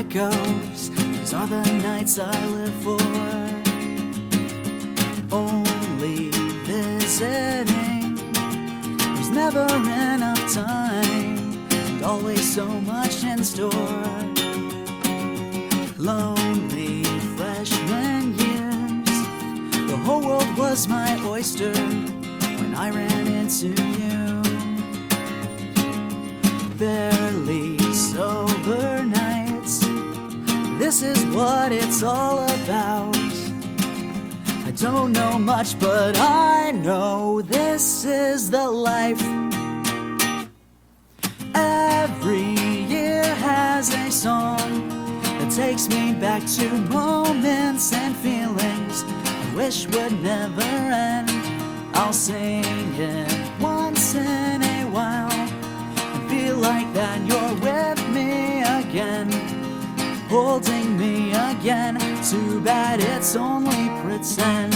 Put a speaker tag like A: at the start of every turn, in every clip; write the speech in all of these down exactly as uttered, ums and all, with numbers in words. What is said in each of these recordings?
A: it goes. These are the nights I live for. Only visiting, there's never enough time, and always so much in store. Lonely freshman years, the whole world was my oyster when I ran into you. Barely sober nights, this is what it's all about. I don't know much, but I know this is the life. Every year has a song that takes me back to moments and feelings I wish would never end. I'll sing it once in a while and feel like that you're with me again, holding me again. Too bad it's only pretend.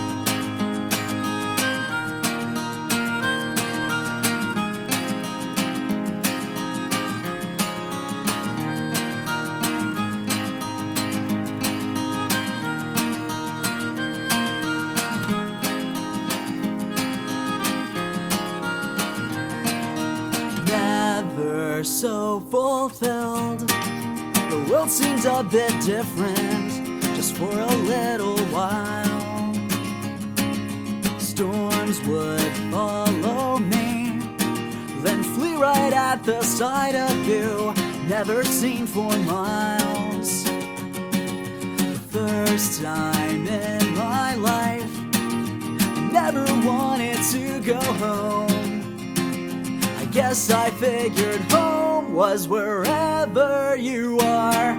A: Never so fulfilled, the world seemed a bit different just for a little while. Storms would follow me, then flee right at the sight of you, never seen for miles. The first time in my life, I never wanted to go home. I guess I figured home was wherever you are.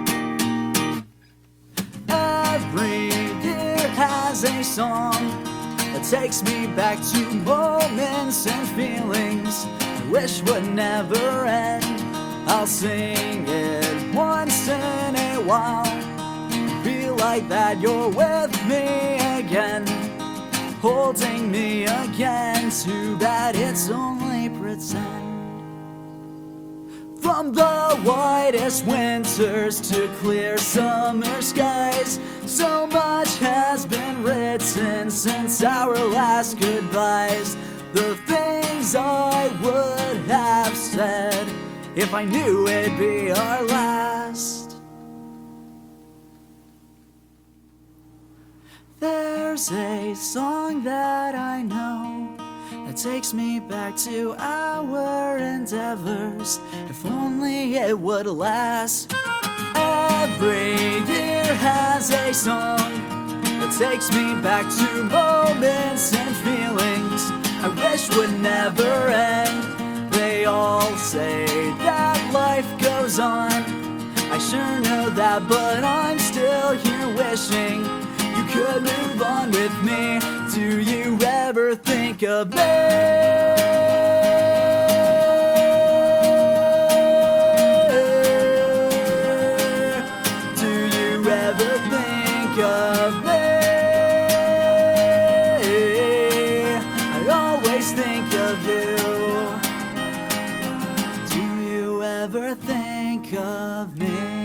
A: Every year has a song that takes me back to moments and feelings I wish would never end. I'll sing it once in a while, feel like that you're with me again, holding me again. Too bad it's only pretend. From the whitest winters to clear summer skies, so much has been written since our last goodbyes. The things I would have said if I knew it'd be our last. There's a song that I know that takes me back to our endeavors, if only it would last. Every year has a song that takes me back to moments and feelings I wish would never end. They all say that life goes on, I sure know that, but I'm still here wishing you could move on with me. Do you ever think of me? Do you ever think of me? I always think of you. Do you ever think of me?